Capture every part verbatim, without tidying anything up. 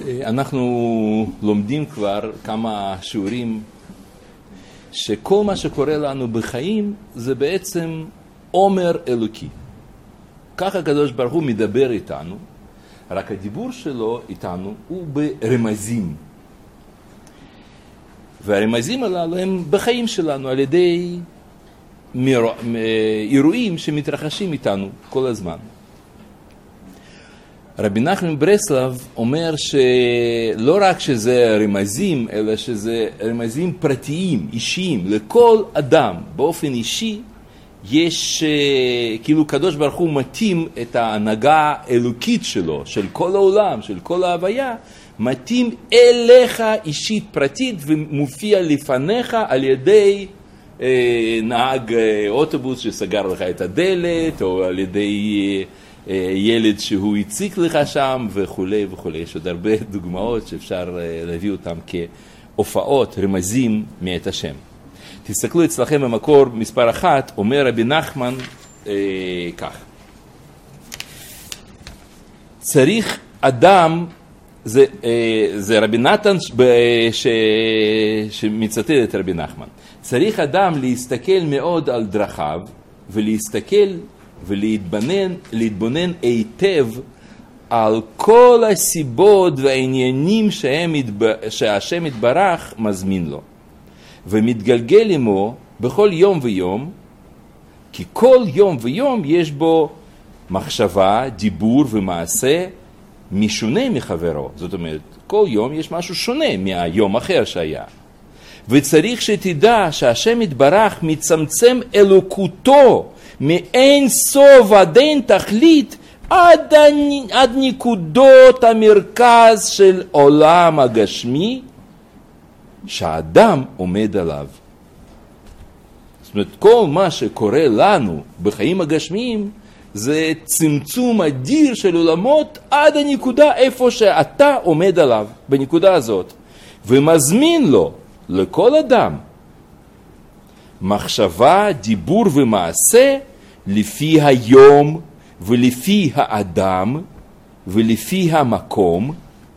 אנחנו לומדים כבר כמה שיעורים שכל מה שקורה לנו בחיים זה בעצם עומר אלוקי. ככה הקדוש ברוך הוא מדבר איתנו, רק הדיבור שלו איתנו הוא ברמזים. והרמזים הללו הם בחיים שלנו על ידי אירועים שמתרחשים איתנו כל הזמן. רבי נחמן מברסלב אומר שלא רק שזה רמזים, אלא שזה רמזים פרטיים, אישיים, לכל אדם באופן אישי, יש כאילו קדוש ברוך הוא מתאים את ההנהגה האלוקית שלו, של כל העולם, של כל ההוויה, מתאים אליך אישית פרטית ומופיע לפניך על ידי אה, נהג אה, אוטובוס שסגר לך את הדלת, או על ידי אה, ילד שהוא הציק לך שם וכו' וכו'. יש עוד הרבה דוגמאות שאפשר אה, להביא אותם כהופעות, רמזים מאת השם. תסתכלו אצלכם במקור מספר אחת, אומר רבי נחמן אה, כך. צריך אדם, זה, אה, זה רבי נתן ש, ש, שמצטט את רבי נחמן. צריך אדם להסתכל מאוד על דרכיו, ולהסתכל ולהתבונן להתבונן היטב על כל הסיבות והעניינים שהם, שהשם יתברך מזמין לו. ומתגלגל עמו בכל יום ויום, כי כל יום ויום יש בו מחשבה, דיבור ומעשה משונה מחברו. זאת אומרת, כל יום יש משהו שונה מהיום אחר שהיה. וצריך שתדע שהשם יתברך מצמצם אלוקותו מאין סוף עד אין תכלית עד, עד נקודות המרכז של עולם הגשמי שהאדם עומד עליו. זאת אומרת, כל מה שקורה לנו בחיים הגשמיים זה צמצום אדיר של עולמות עד הנקודה איפה שאתה עומד עליו, בנקודה הזאת. ומזמין לו, לכל אדם, מחשבה, דיבור ומעשה לפי היום ולפי האדם ולפי המקום,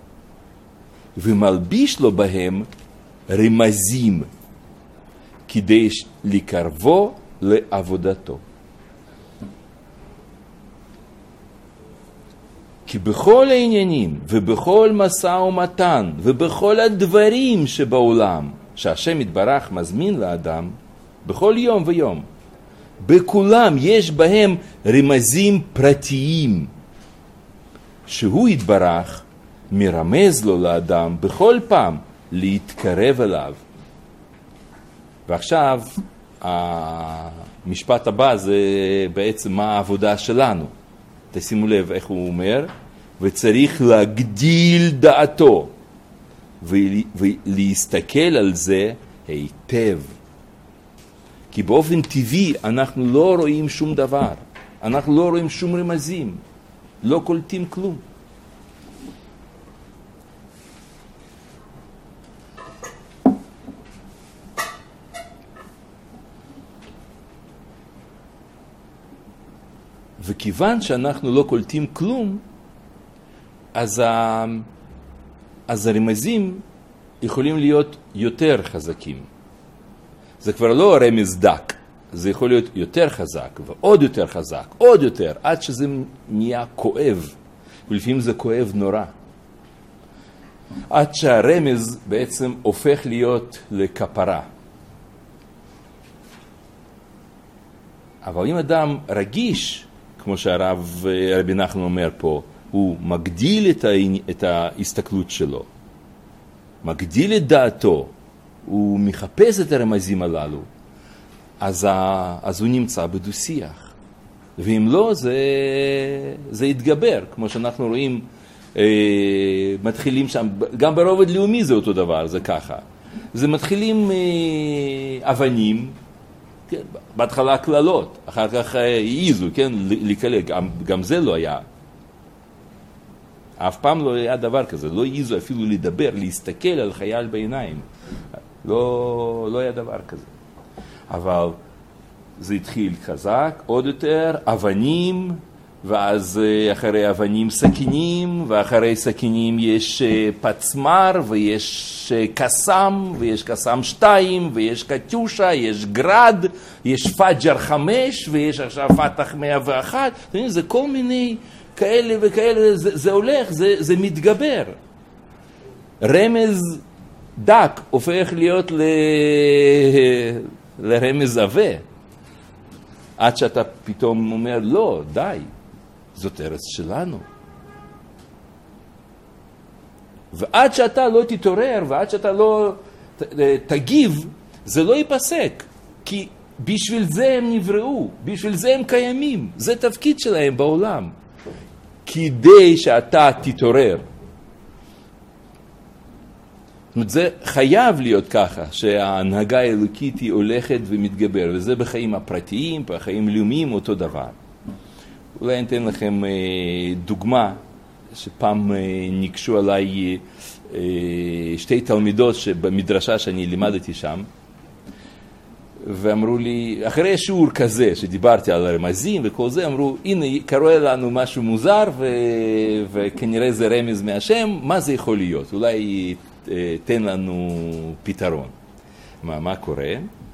ומלביש לו בהם רמזים כדי לקרבו לעבודתו. כי בכל העניינים ובכל מסע ומתן ובכל הדברים שבעולם שהשם יתברך מזמין לאדם, בכל יום ויום, בכולם יש בהם רמזים פרטיים שהוא יתברך מרמז לו לאדם בכל פעם להתקרב אליו. ועכשיו המשפט הבא זה בעצם מה העבודה שלנו. תשימו לב איך הוא אומר, וצריך להגדיל דעתו ולהסתכל על זה היטב. כי באופן טבעי אנחנו לא רואים שום דבר, אנחנו לא רואים שום רמזים, לא קולטים כלום. וכיוון שאנחנו לא קולטים כלום, אז, ה... אז הרמזים יכולים להיות יותר חזקים. זה כבר לא רמז דק, זה יכול להיות יותר חזק, ועוד יותר חזק, עוד יותר, עד שזה נהיה כואב, ולפעמים זה כואב נורא. עד שהרמז בעצם הופך להיות לכפרה. אבל אם אדם רגיש, כמו שהרב רבי נחמן אומר פה, הוא מגדיל את, ה, את ההסתכלות שלו, מגדיל את דעתו, הוא מחפש את הרמזים הללו, אז, ה, אז הוא נמצא בדו-שיח. ואם לא, זה, זה יתגבר, כמו שאנחנו רואים, אה, מתחילים שם, גם ברובד לאומי זה אותו דבר, זה ככה. זה מתחילים אה, אבנים, כן, בהתחלה כללות, אחר כך העיזו, כן, לקלל, גם, גם זה לא היה. אף פעם לא היה דבר כזה, לא העיזו אפילו לדבר, להסתכל על חייל בעיניים. לא, לא היה דבר כזה. אבל זה התחיל חזק, עוד יותר, אבנים ואז אחרי אבנים סכינים, ואחרי סכינים יש פצמר, ויש קסם, ויש קסם שתיים, ויש קטיושה, יש גרד, יש פאג'ר חמש, ויש עכשיו פתח מאה ואחת, זה כל מיני כאלה וכאלה, זה, זה הולך, זה, זה מתגבר. רמז דק הופך להיות ל... לרמז עבה. עד שאתה פתאום אומר, לא, די, זאת ארץ שלנו. ועד שאתה לא תתעורר, ועד שאתה לא תגיב, זה לא ייפסק. כי בשביל זה הם נבראו, בשביל זה הם קיימים. זה תפקיד שלהם בעולם. כדי שאתה תתעורר. זאת אומרת, זה חייב להיות ככה, שההנהגה האלוקית היא הולכת ומתגבר, וזה בחיים הפרטיים, בחיים לאומיים, אותו דבר. אולי אתן לכם דוגמה, שפעם ניגשו עליי שתי תלמידות במדרשה שאני לימדתי שם, ואמרו לי, אחרי שיעור כזה שדיברתי על הרמזים וכל זה, אמרו, הנה, קורה לנו משהו מוזר, ו... וכנראה זה רמז מהשם, מה זה יכול להיות? אולי תן לנו פתרון. מה, מה קורה?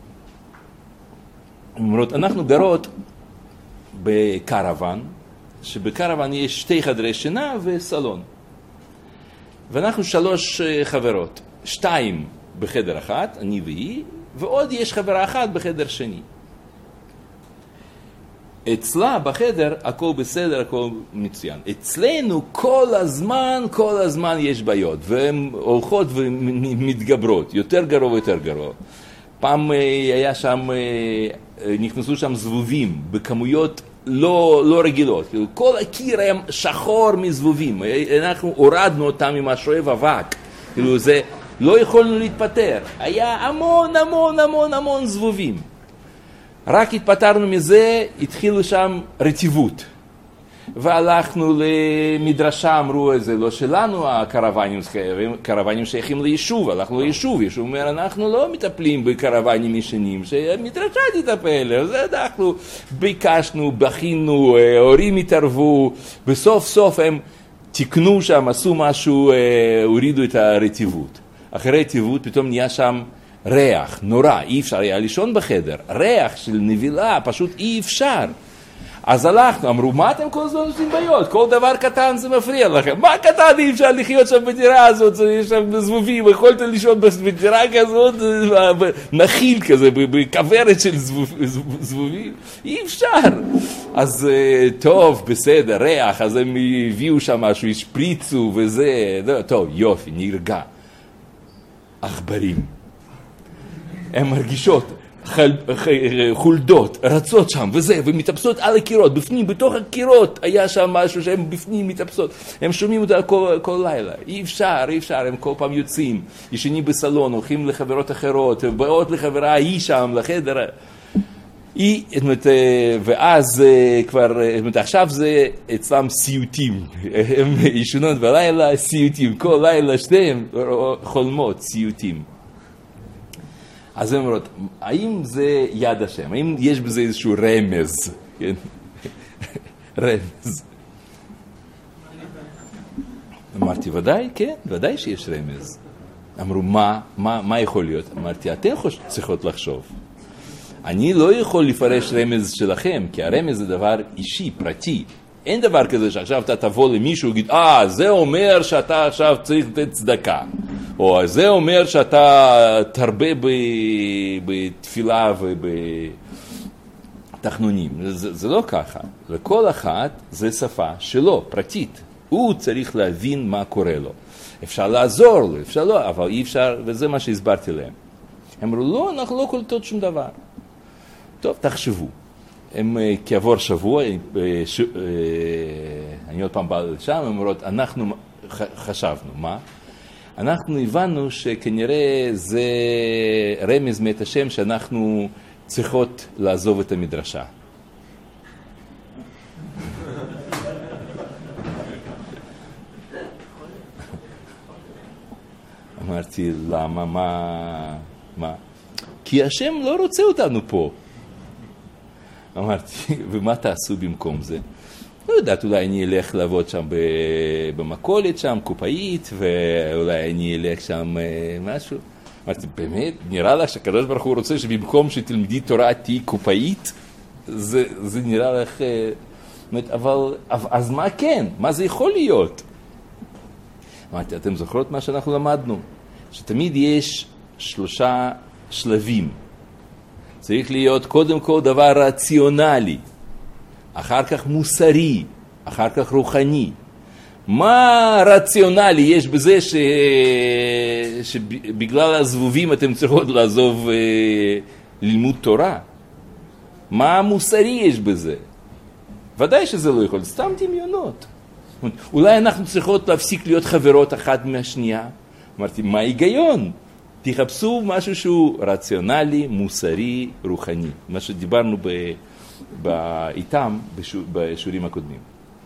אומרות, אנחנו גרות בקרוון, שבקרוון יש שתי חדרי שינה וסלון. ואנחנו שלוש חברות, שתיים בחדר אחת, אני והיא, ועוד יש חברה אחת בחדר שני. אצלה בחדר הכל בסדר, הכל מצוין. אצלנו כל הזמן, כל הזמן יש בעיות, והן הולכות ומתגברות, יותר גרוע ויותר גרוע. פעם היה שם, נכנסו שם זבובים בכמויות לא, לא רגילות. כל הקיר היה שחור מזבובים. אנחנו הורדנו אותם עם השואב אבק. כאילו זה, לא יכולנו להתפטר. היה המון המון המון המון זבובים. רק התפטרנו מזה, התחילו שם רטיבות. והלכנו למדרשה, אמרו את זה, לא שלנו הקרוונים, קרוונים שייכים ליישוב, הלכנו ליישוב, יישוב אומר, אנחנו לא מטפלים בקרוונים ישנים, שמדרשה תטפל, זה אנחנו ביקשנו, בכינו, הורים התערבו, בסוף סוף הם תקנו שם, עשו משהו, הורידו את הרטיבות. אחרי רטיבות פתאום נהיה שם ריח, נורא, אי אפשר היה לישון בחדר, ריח של נבילה, פשוט אי אפשר. אז הלכנו, אמרו, מה אתם כל הזמן עושים בעיות? כל דבר קטן זה מפריע לכם. מה קטן? אי אפשר לחיות שם בדירה הזאת, יש שם זבובים, יכולת לישון בדירה כזאת, נחיל כזה, בכוורת של זבובים. אי אפשר. אז טוב, בסדר, ריח, אז הם הביאו שם משהו, השפריצו וזה, טוב, יופי, נרגע. עכברים. הן מרגישות חל... חולדות, רצות שם וזה, ומתאפסות על הקירות, בפנים, בתוך הקירות היה שם משהו שהן בפנים מתאפסות, הם שומעים אותה כל, כל לילה, אי אפשר, אי אפשר, הם כל פעם יוצאים, ישנים בסלון, הולכים לחברות אחרות, באות לחברה ההיא שם, לחדר, היא, את אומרת, ואז כבר, את אומרת, עכשיו זה אצלם סיוטים, הם ישנות בלילה, סיוטים, כל לילה שתיהם חולמות, סיוטים. אז הם אומרות, האם זה יד השם? האם יש בזה איזשהו רמז? כן? רמז. אמרתי, ודאי, כן, ודאי שיש רמז. אמרו, מה, מה, מה יכול להיות? אמרתי, אתן צריכות לחשוב. אני לא יכול לפרש רמז שלכם, כי הרמז זה דבר אישי, פרטי. אין דבר כזה שעכשיו אתה תבוא למישהו וגיד, אה, זה אומר שאתה עכשיו צריך לתת צדקה. או זה אומר שאתה תרבה בתפילה ובתחנונים. זה, זה לא ככה. לכל אחת זה שפה שלו, פרטית. הוא צריך להבין מה קורה לו. אפשר לעזור לו, אפשר לא, אבל אי אפשר, וזה מה שהסברתי להם. הם אמרו, לא, אנחנו לא קולטות שום דבר. טוב, תחשבו. הם כעבור שבוע, ש... אני עוד פעם בא לשם, הם אומרות, אנחנו חשבנו, מה? אנחנו הבנו שכנראה זה רמז מאת השם שאנחנו צריכות לעזוב את המדרשה. אמרתי, למה, מה, מה? כי השם לא רוצה אותנו פה. אמרתי, ומה תעשו במקום זה? לא יודעת, אולי אני אלך לעבוד שם במכולת שם, קופאית, ואולי אני אלך שם משהו. אמרתי, באמת, נראה לך שהקדוש ברוך הוא רוצה שבמקום שתלמדי תורה תהי קופאית? זה, זה נראה לך... אבל, אז מה כן? מה זה יכול להיות? אמרתי, אתם זוכרות מה שאנחנו למדנו? שתמיד יש שלושה שלבים. צריך להיות קודם כל דבר רציונלי, אחר כך מוסרי, אחר כך רוחני. מה רציונלי יש בזה ש... שבגלל הזבובים אתם צריכות לעזוב אה, לימוד תורה? מה מוסרי יש בזה? ודאי שזה לא יכול, סתם דמיונות. אולי אנחנו צריכות להפסיק להיות חברות אחת מהשנייה. אמרתי, מה ההיגיון? תחפשו משהו שהוא רציונלי, מוסרי, רוחני. מה שדיברנו ב... איתם בשיעורים הקודמים.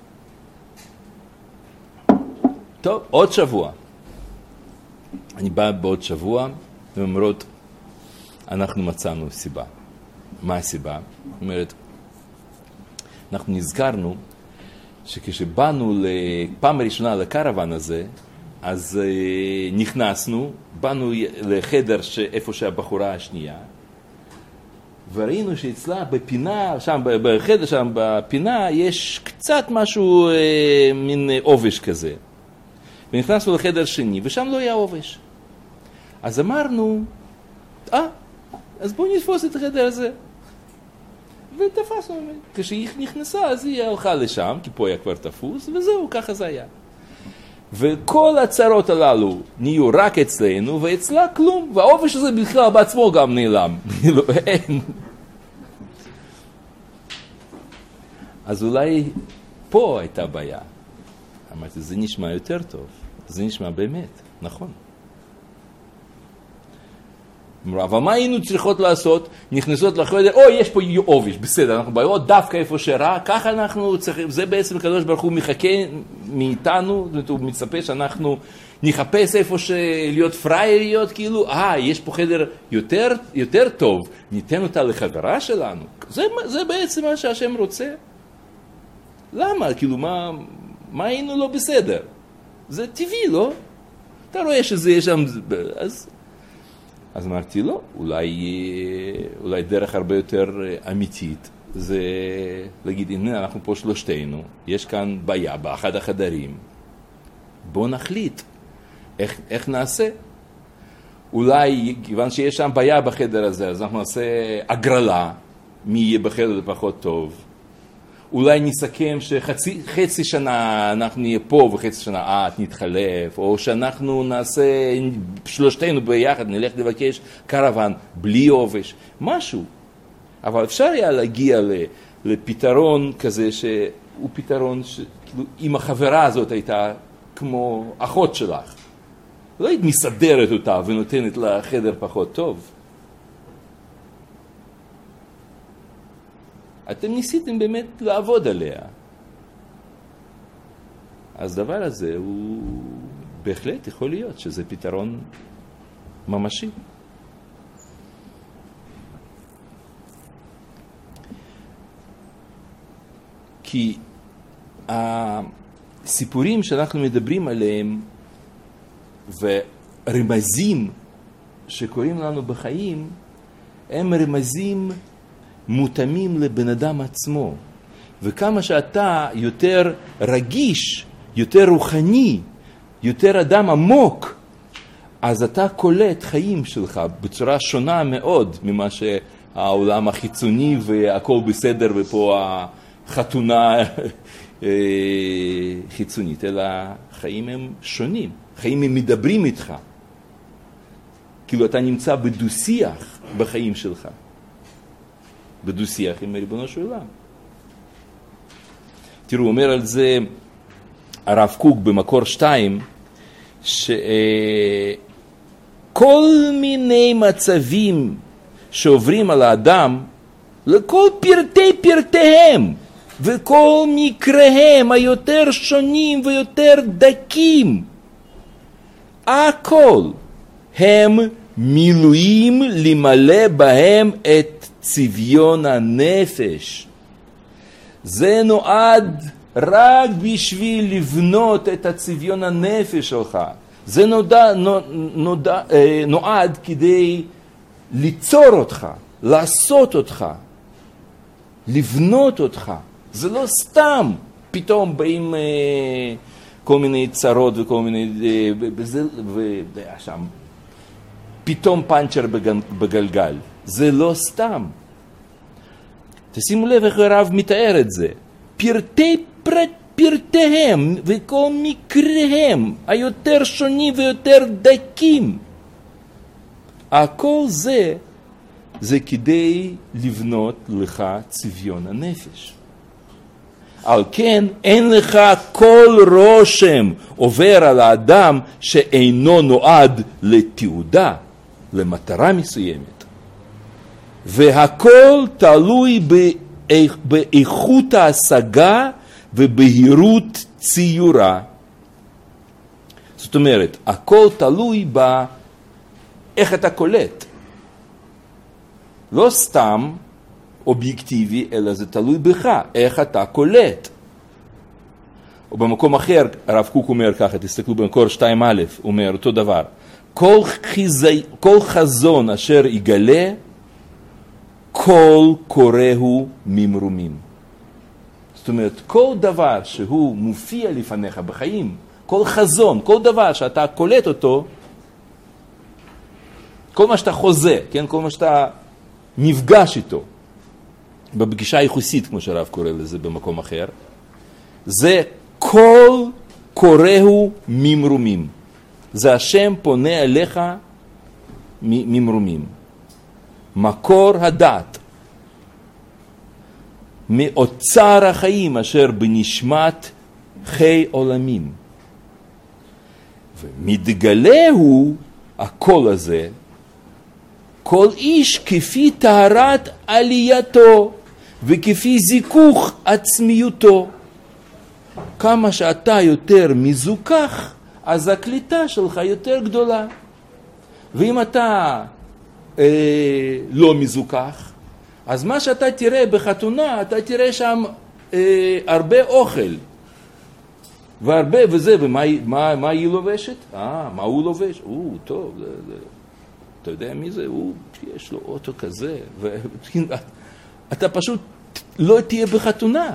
טוב, עוד שבוע. אני בא בעוד שבוע, ואומרות, אנחנו מצאנו סיבה. מה הסיבה? זאת אומרת, אנחנו נזכרנו שכשבאנו לפעם הראשונה לקרוון הזה, אז נכנסנו, באנו לחדר איפה שהבחורה השנייה, וראינו שאצלה בפינה, שם בחדר שם בפינה, יש קצת משהו, אה, מין עובש כזה. ונכנסנו לחדר שני, ושם לא היה עובש. אז אמרנו, אה, אז בואו נתפוס את החדר הזה. ותפסנו, כשהיא נכנסה, אז היא הלכה לשם, כי פה היה כבר תפוס, וזהו, ככה זה היה. וכל הצרות הללו נהיו רק אצלנו, ואצלה כלום, והעובש הזה בכלל בעצמו גם נעלם. אין. אז אולי פה הייתה בעיה. אמרתי, זה נשמע יותר טוב. זה נשמע באמת, נכון. אבל מה היינו צריכות לעשות? נכנסות לחדר, אוי, יש פה עובש, בסדר, אנחנו בעיות דווקא איפה שרע, ככה אנחנו צריכים, זה בעצם הקדוש ברוך הוא מחכה מאיתנו, הוא מצפה שאנחנו נחפש איפה להיות פרייריות, כאילו, אה, יש פה חדר יותר, יותר טוב, ניתן אותה לחברה שלנו. זה, זה בעצם מה שהשם רוצה. למה? כאילו, מה, מה היינו לא בסדר? זה טבעי, לא? אתה רואה שזה יש שם, אז... אז אמרתי לו, אולי, אולי דרך הרבה יותר אמיתית, זה להגיד, הנה אנחנו פה שלושתנו, יש כאן בעיה באחד החדרים, בוא נחליט, איך, איך נעשה? אולי, כיוון שיש שם בעיה בחדר הזה, אז אנחנו נעשה הגרלה, מי יהיה בחדר פחות טוב, אולי נסכם שחצי חצי שנה אנחנו נהיה פה וחצי שנה את נתחלף, או שאנחנו נעשה שלושתנו ביחד, נלך לבקש קרוון בלי עובש, משהו. אבל אפשר היה להגיע לפתרון כזה שהוא פתרון שכאילו אם החברה הזאת הייתה כמו אחות שלך, לא היית מסדרת אותה ונותנת לה חדר פחות טוב. אתם ניסיתם באמת לעבוד עליה. אז דבר הזה הוא בהחלט יכול להיות שזה פתרון ממשי. כי הסיפורים שאנחנו מדברים עליהם ורמזים שקוראים לנו בחיים הם רמזים מותאמים לבן אדם עצמו. וכמה שאתה יותר רגיש, יותר רוחני, יותר אדם עמוק, אז אתה קולט חיים שלך בצורה שונה מאוד ממה שהעולם החיצוני והכל בסדר ופה החתונה חיצונית, אלא חיים הם שונים, חיים הם מדברים איתך. כאילו אתה נמצא בדו-שיח בחיים שלך. בדו-שיח עם ריבונו של עולם. תראו, אומר על זה הרב קוק במקור שתיים, שכל מיני מצבים שעוברים על האדם, לכל פרטי פרטיהם, וכל מקריהם היותר שונים ויותר דקים, הכל הם מילואים למלא בהם את צביון הנפש. זה נועד רק בשביל לבנות את הצביון הנפש שלך. זה נודע, נודע, נועד כדי ליצור אותך, לעשות אותך, לבנות אותך. זה לא סתם. פתאום באים אה, כל מיני צרות וכל מיני... אה, בזה, ושם, פתאום פאנצ'ר בגלגל. זה לא סתם. תשימו לב איך הרב מתאר את זה. פרטי פרט, פרטיהם וכל מקריהם היותר שונים ויותר דקים. הכל זה, זה כדי לבנות לך צביון הנפש. על כן אין לך כל רושם עובר על האדם שאינו נועד לתעודה, למטרה מסוימת. והכל תלוי באיכות ההשגה ובהירות ציורה. זאת אומרת, הכל תלוי באיך אתה קולט. לא סתם אובייקטיבי, אלא זה תלוי בך, איך אתה קולט. ובמקום אחר, הרב קוק אומר ככה, תסתכלו במקור שתיים א', הוא אומר אותו דבר. כל, חיזי, כל חזון אשר יגלה, כל קוראו ממרומים. זאת אומרת, כל דבר שהוא מופיע לפניך בחיים, כל חזון, כל דבר שאתה קולט אותו, כל מה שאתה חוזה, כן? כל מה שאתה נפגש איתו, בפגישה ייחוסית, כמו שהרב קורא לזה במקום אחר, זה כל קוראו ממרומים. זה השם פונה אליך ממרומים. מקור הדעת, מאוצר החיים אשר בנשמת חי עולמים. ומתגלה הוא הקול הזה, כל איש כפי טהרת עלייתו וכפי זיכוך עצמיותו. כמה שאתה יותר מזוכח, אז הקליטה שלך יותר גדולה. ואם אתה אה, לא מזוכח, אז מה שאתה תראה בחתונה, אתה תראה שם אה, הרבה אוכל. והרבה וזה, ומה מה, מה היא לובשת? אה, מה הוא לובש? או, טוב, זה, זה, אתה יודע מי זה? הוא, יש לו אוטו כזה. ואתה פשוט לא תהיה בחתונה.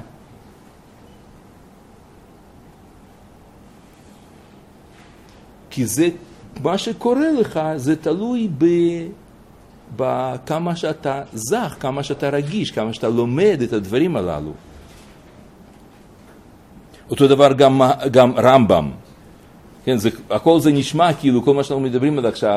כי זה, מה שקורה לך, זה תלוי ב, בכמה שאתה זך, כמה שאתה רגיש, כמה שאתה לומד את הדברים הללו. אותו דבר גם, גם רמב"ם. כן, זה, הכל זה נשמע כאילו, כל מה שאנחנו מדברים עד עכשיו,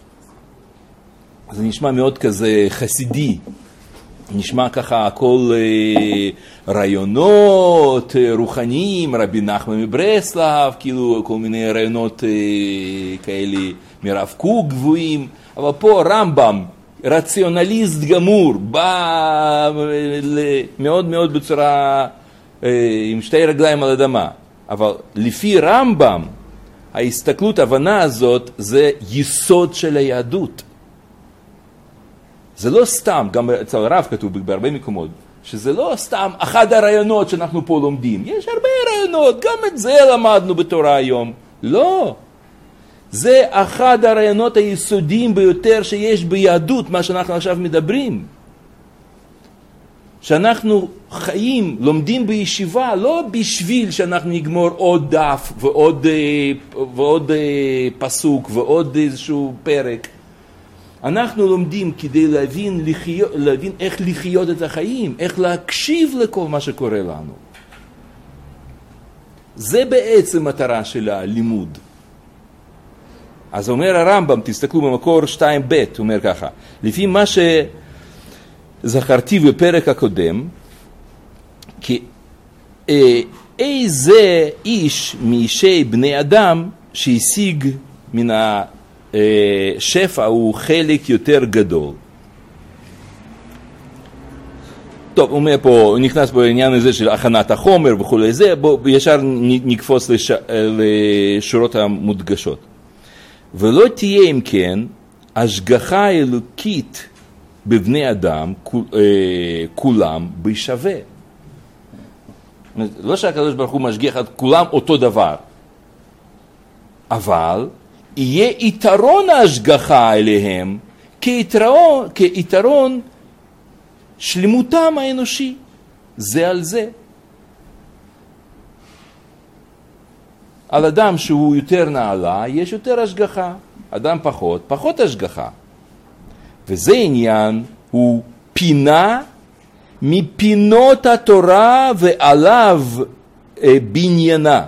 זה נשמע מאוד כזה חסידי. נשמע ככה הכל אה, רעיונות אה, רוחניים, רבי נחמן מברסלב, כאילו כל מיני רעיונות אה, כאלה מרב קוק גבוהים, אבל פה רמב"ם, רציונליסט גמור, בא מאוד מאוד בצורה אה, עם שתי רגליים על אדמה, אבל לפי רמב"ם, ההסתכלות, ההבנה הזאת, זה יסוד של היהדות. זה לא סתם, גם אצל הרב כתוב בהרבה מקומות, שזה לא סתם אחד הרעיונות שאנחנו פה לומדים. יש הרבה רעיונות, גם את זה למדנו בתורה היום. לא. זה אחד הרעיונות היסודיים ביותר שיש ביהדות, מה שאנחנו עכשיו מדברים. שאנחנו חיים, לומדים בישיבה, לא בשביל שאנחנו נגמור עוד דף ועוד, ועוד פסוק ועוד איזשהו פרק. אנחנו לומדים כדי להבין, לחיות, להבין איך לחיות את החיים, איך להקשיב לכל מה שקורה לנו. זה בעצם מטרה של הלימוד. אז אומר הרמב"ם, תסתכלו במקור שתיים ב', הוא אומר ככה, לפי מה שזכרתי בפרק הקודם, כי אה, איזה איש מאישי בני אדם שהשיג מן ה... שפע הוא חלק יותר גדול. טוב, הוא אומר פה, הוא נכנס בעניין הזה של הכנת החומר וכו' זה, בוא ישר נקפוץ לש... לשורות המודגשות. ולא תהיה אם כן השגחה אלוקית בבני אדם כולם בשווה. לא שהקדוש ברוך הוא משגיח את כולם אותו דבר, אבל יהיה יתרון ההשגחה אליהם כיתרון, כיתרון שלמותם האנושי, זה על זה. על אדם שהוא יותר נעלה, יש יותר השגחה. אדם פחות, פחות השגחה. וזה עניין, הוא פינה מפינות התורה ועליו אה, בניינה.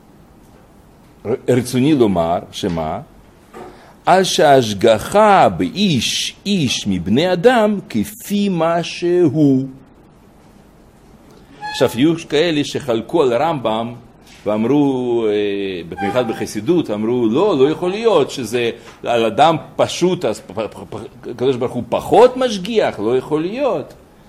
רצוני לומר, שמה? על שההשגחה באיש, איש מבני אדם, כפי מה שהוא. עכשיו, היו כאלה שחלקו על רמב"ם, ואמרו, במיוחד בחסידות, אמרו, לא, לא יכול להיות שזה על אדם פשוט, אז הקדוש ברוך הוא פחות משגיח, לא יכול להיות.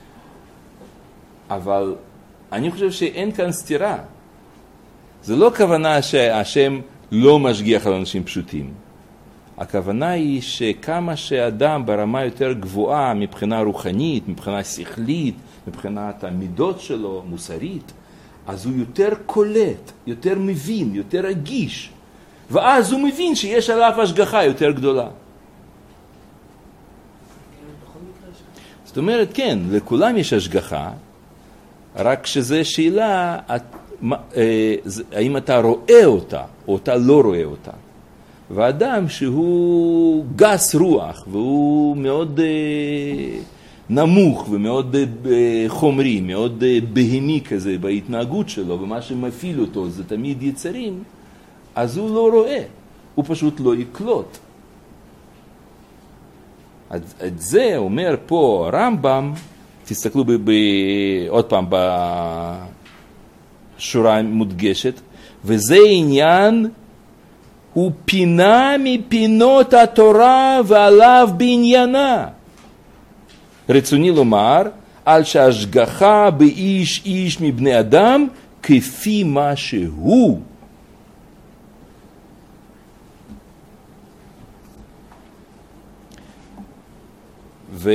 אבל אני חושב שאין כאן סתירה. זה לא כוונה שהשם לא משגיח על אנשים פשוטים. הכוונה היא שכמה שאדם ברמה יותר גבוהה מבחינה רוחנית, מבחינה שכלית, מבחינת המידות שלו, מוסרית, אז הוא יותר קולט, יותר מבין, יותר רגיש. ואז הוא מבין שיש עליו השגחה יותר גדולה. זאת אומרת, כן, לכולם יש השגחה, רק שזה שאלה, האם אתה רואה אותה, או אתה לא רואה אותה. ואדם שהוא גס רוח, והוא מאוד נמוך ומאוד חומרי, מאוד בהמי כזה בהתנהגות שלו, ומה שמפעיל אותו זה תמיד יצרים, אז הוא לא רואה, הוא פשוט לא יקלוט. את זה אומר פה הרמב"ם, תסתכלו ב, ב, עוד פעם בשורה מודגשת, וזה עניין, הוא פינה מפינות התורה ועליו בעניינה. רצוני לומר, על שההשגחה באיש איש מבני אדם, כפי מה שהוא. ו...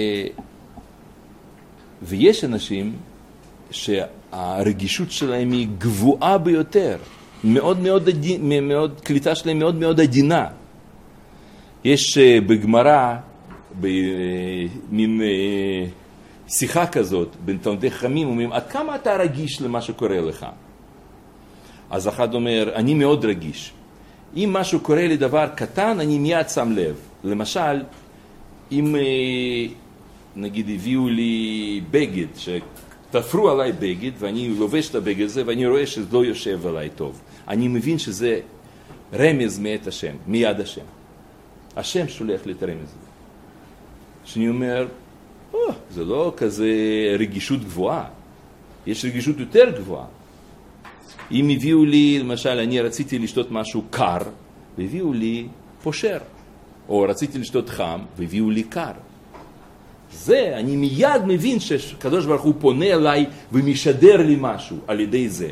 ויש אנשים שהרגישות שלהם היא גבוהה ביותר, מאוד מאוד, מאוד, קליטה שלהם מאוד מאוד עדינה. יש בגמרא, במין שיחה כזאת, בין תלמידי חכמים, אומרים, עד כמה אתה רגיש למה שקורה לך? אז אחד אומר, אני מאוד רגיש. אם משהו קורה לי דבר קטן, אני מיד שם לב. למשל, אם נגיד הביאו לי בגד, שתפרו עליי בגד, ואני לובש את הבגד הזה, ואני רואה שזה לא יושב עליי טוב. אני מבין שזה רמז מאת השם, מיד השם. השם שולח לי את הרמז הזה. שאני אומר, oh, זה לא כזה רגישות גבוהה, יש רגישות יותר גבוהה. אם הביאו לי, למשל, אני רציתי לשתות משהו קר, והביאו לי פושר. או רציתי לשתות חם, והביאו לי קר. זה, אני מיד מבין שקדוש ברוך הוא פונה אליי ומשדר לי משהו על ידי זה.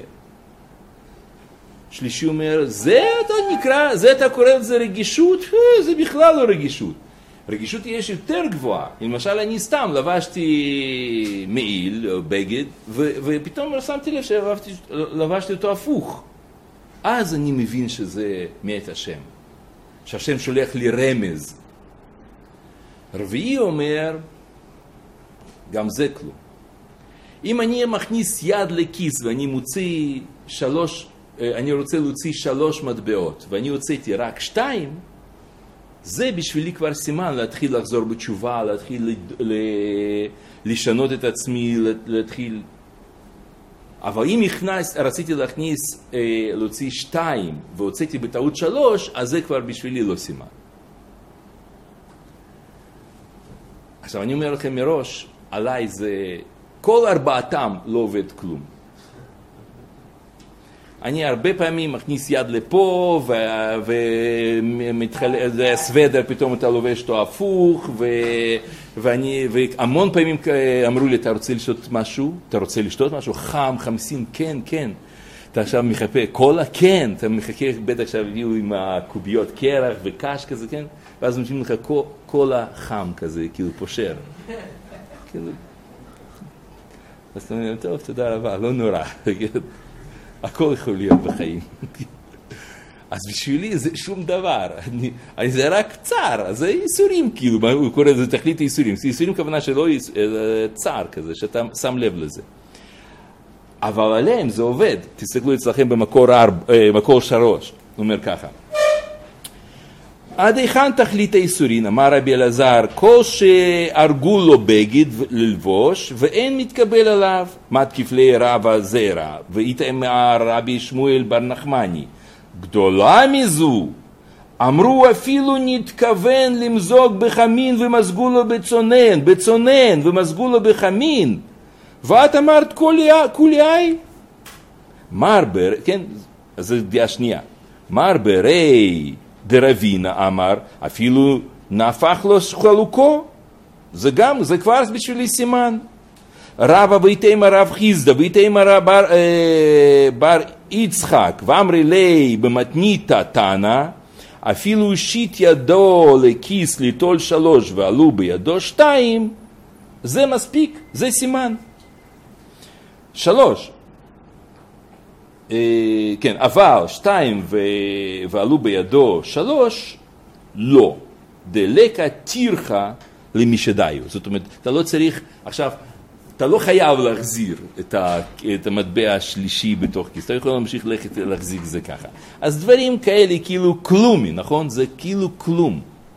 שלישי אומר, זה אתה נקרא, זה אתה קורא לזה רגישות? זה בכלל לא רגישות. רגישות יש יותר גבוהה. למשל, אני סתם לבשתי מעיל או בגד, ו- ופתאום שמתי לב שלבשתי אותו הפוך. אז אני מבין שזה מאת השם. שהשם שולח לי רמז. רביעי אומר, גם זה כלום. אם אני מכניס יד לכיס ואני מוציא שלוש, אני רוצה להוציא שלוש מטבעות, ואני הוצאתי רק שתיים, זה בשבילי כבר סימן להתחיל לחזור בתשובה, להתחיל לשנות את עצמי, להתחיל... אבל אם הכנס, רציתי להכניס, להוציא שתיים, והוצאתי בטעות שלוש, אז זה כבר בשבילי לא סימן. עכשיו, אני אומר לכם מראש, עליי זה, כל ארבעתם לא עובד כלום. אני הרבה פעמים מכניס יד לפה, והסוודר פתאום אתה לובש אותו הפוך, ואני, והמון פעמים אמרו לי, אתה רוצה לשתות משהו? אתה רוצה לשתות משהו? חם, חמסין, כן, כן. אתה עכשיו מחכה, קולה, כן. אתה מחכה, בטח עכשיו הביאו עם הקוביות קרח וקש כזה, כן? ואז נותנים לך קולה חם כזה, כאילו פושר. כאילו... אז אתה אומר, טוב, תודה רבה, לא נורא. הכל יכול להיות בחיים. אז בשבילי זה שום דבר. אני, אני זה רק צער, זה ייסורים כאילו, הוא קורא לזה תכלית ייסורים. ייסורים כוונה שלא צער כזה, שאתה שם לב לזה. אבל עליהם זה עובד. תסתכלו אצלכם במקור ארבע, מקור שלוש. הוא אומר ככה. עד היכן תכלית הייסורין? אמר רבי אלעזר, כל שהרגו לו בגד ללבוש ואין מתקבל עליו. מתקיף לי רבא זרע, ואיתמר רבי שמואל בר נחמני. גדולה מזו, אמרו אפילו נתכוון למזוג בחמין ומזגו לו בצונן, בצונן ומזגו לו בחמין. ואת אמרת כולי? מר בר, כן, אז זו דעה שנייה. מר ברי דרבינה אמר, אפילו נהפך לו חלוקו. זה גם, זה כבר בשבילי סימן. רבא ביתימה רב חיסדא, ביתימה רב בר, אה, בר יצחק, ואמרי לי במתניתא תנא, אפילו הושיט ידו לכיס ליטול שלוש ועלו בידו שתיים, זה מספיק, זה סימן. שלוש. אה, כן, אבל שתיים ו... ועלו בידו שלוש, לא. דלקה תירחה למשדאיו. זאת אומרת, אתה לא צריך, עכשיו, אתה לא חייב להחזיר את, ה, את המטבע השלישי בתוך כיס, אתה יכול להמשיך ללכת להחזיק זה ככה. אז דברים כאלה כאילו כלומי, נכון? זה כאילו כלום.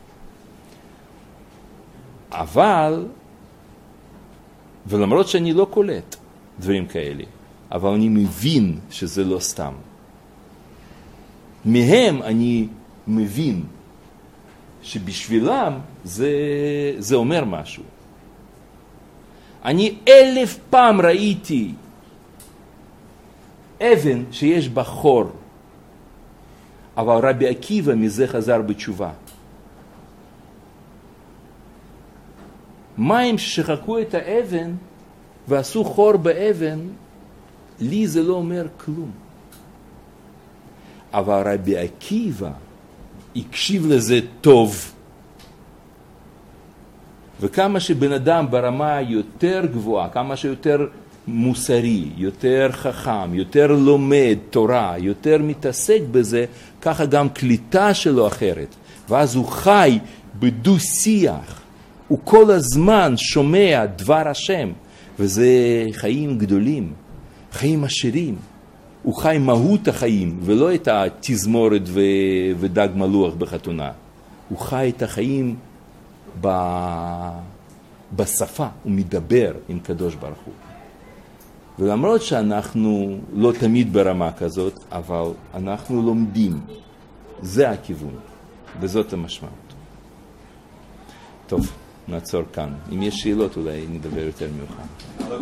אבל, ולמרות שאני לא קולט דברים כאלה, אבל אני מבין שזה לא סתם. מהם אני מבין שבשבילם זה, זה אומר משהו. אני אלף פעם ראיתי אבן שיש בה חור, אבל רבי עקיבא מזה חזר בתשובה. מים ששחקו את האבן ועשו חור באבן, לי זה לא אומר כלום. אבל רבי עקיבא הקשיב לזה טוב. וכמה שבן אדם ברמה יותר גבוהה, כמה שיותר מוסרי, יותר חכם, יותר לומד תורה, יותר מתעסק בזה, ככה גם קליטה שלו אחרת. ואז הוא חי בדו שיח. הוא כל הזמן שומע דבר השם. וזה חיים גדולים, חיים עשירים. הוא חי מהות החיים, ולא את התזמורת ו... ודג מלוח בחתונה. הוא חי את החיים ב... בשפה, הוא מדבר עם קדוש ברוך הוא. ולמרות שאנחנו לא תמיד ברמה כזאת, אבל אנחנו לומדים. זה הכיוון, וזאת המשמעות. טוב, נעצור כאן. אם יש שאלות אולי נדבר יותר מאוחר.